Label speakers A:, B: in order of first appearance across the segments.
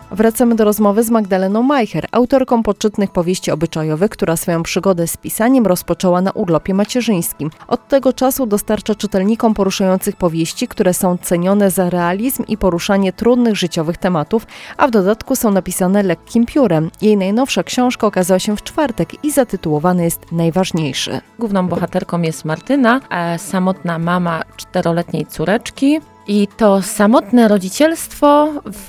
A: Wracamy do rozmowy z Magdaleną Majcher, autorką poczytnych powieści obyczajowych, która swoją przygodę z pisaniem rozpoczęła na urlopie macierzyńskim. Od tego czasu dostarcza czytelnikom poruszających powieści, które są cenione za realizm i poruszanie trudnych życiowych tematów, a w dodatku są napisane lekkim piórem. Jej najnowsza książka okazała się w czwartek i zatytułowana jest Najważniejszy.
B: Główną bohaterką jest Martyna, samotna mama 4-letniej córeczki. I to samotne rodzicielstwo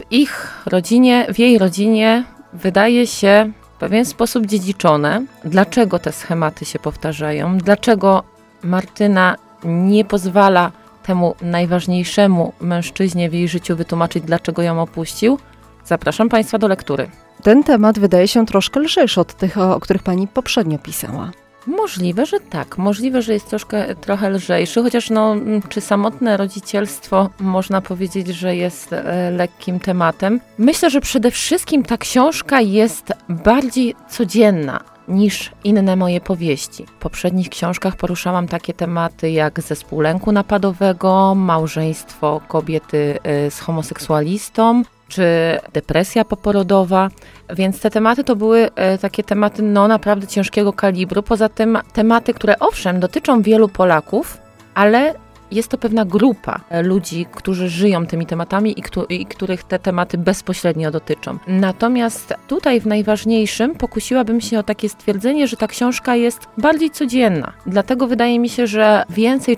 B: w jej rodzinie wydaje się w pewien sposób dziedziczone. Dlaczego te schematy się powtarzają? Dlaczego Martyna nie pozwala temu najważniejszemu mężczyźnie w jej życiu wytłumaczyć, dlaczego ją opuścił? Zapraszam Państwa do lektury.
A: Ten temat wydaje się troszkę lżejszy od tych, o których Pani poprzednio pisała.
B: Możliwe, że tak. Możliwe, że jest trochę lżejszy, chociaż czy samotne rodzicielstwo można powiedzieć, że jest lekkim tematem. Myślę, że przede wszystkim ta książka jest bardziej codzienna niż inne moje powieści. W poprzednich książkach poruszałam takie tematy jak zespół lęku napadowego, małżeństwo kobiety z homoseksualistą, czy depresja poporodowa, więc te tematy to były takie tematy naprawdę ciężkiego kalibru. Poza tym tematy, które owszem dotyczą wielu Polaków, ale jest to pewna grupa ludzi, którzy żyją tymi tematami i których te tematy bezpośrednio dotyczą. Natomiast tutaj w najważniejszym pokusiłabym się o takie stwierdzenie, że ta książka jest bardziej codzienna. Dlatego wydaje mi się, że więcej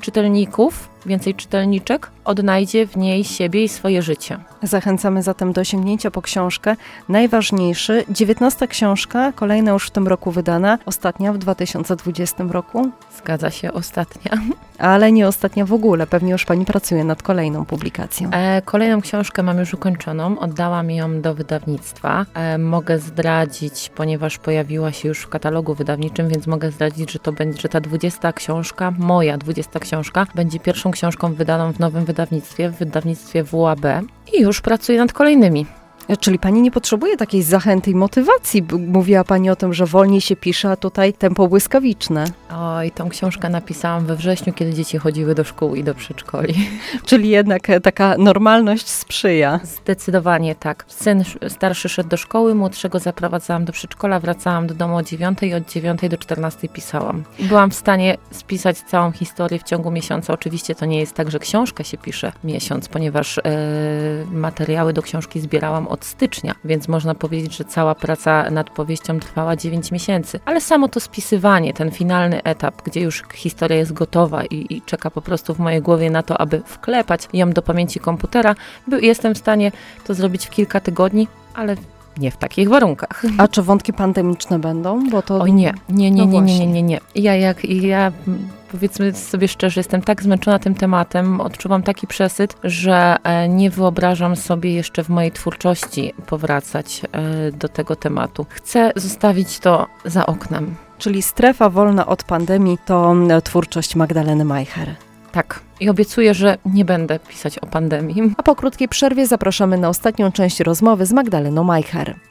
B: czytelniczek odnajdzie w niej siebie i swoje życie.
A: Zachęcamy zatem do sięgnięcia po książkę Najważniejszy. 19. książka, kolejna już w tym roku wydana, ostatnia w 2020 roku.
B: Zgadza się, ostatnia.
A: Ale nie ostatnia w ogóle, pewnie już Pani pracuje nad kolejną publikacją.
B: Kolejną książkę mam już ukończoną, oddałam ją do wydawnictwa. Mogę zdradzić, ponieważ pojawiła się już w katalogu wydawniczym, więc mogę zdradzić, że ta 20 książka, moja 20 książka, będzie pierwszą książką wydaną w nowym wydawnictwie, w wydawnictwie WAB i już pracuję nad kolejnymi.
A: Czyli Pani nie potrzebuje takiej zachęty i motywacji. Mówiła Pani o tym, że wolniej się pisze, a tutaj tempo błyskawiczne.
B: Oj, tą książkę napisałam we wrześniu, kiedy dzieci chodziły do szkół i do przedszkoli.
A: Czyli jednak taka normalność sprzyja.
B: Zdecydowanie tak. Syn starszy szedł do szkoły, młodszego zaprowadzałam do przedszkola, wracałam do domu o 9 i od 9 do 14 pisałam. Byłam w stanie spisać całą historię w ciągu miesiąca. Oczywiście to nie jest tak, że książkę się pisze miesiąc, ponieważ materiały do książki zbierałam od stycznia, więc można powiedzieć, że cała praca nad powieścią trwała 9 miesięcy. Ale samo to spisywanie, ten finalny etap, gdzie już historia jest gotowa i czeka po prostu w mojej głowie na to, aby wklepać ją do pamięci komputera, jestem w stanie to zrobić w kilka tygodni, ale nie w takich warunkach.
A: A czy wątki pandemiczne będą? Bo to...
B: Oj nie. Ja powiedzmy sobie szczerze, jestem tak zmęczona tym tematem, odczuwam taki przesyt, że nie wyobrażam sobie jeszcze w mojej twórczości powracać do tego tematu. Chcę zostawić to za oknem.
A: Czyli strefa wolna od pandemii to twórczość Magdaleny Majcher.
B: Tak. I obiecuję, że nie będę pisać o pandemii.
A: A po krótkiej przerwie zapraszamy na ostatnią część rozmowy z Magdaleną Majcher.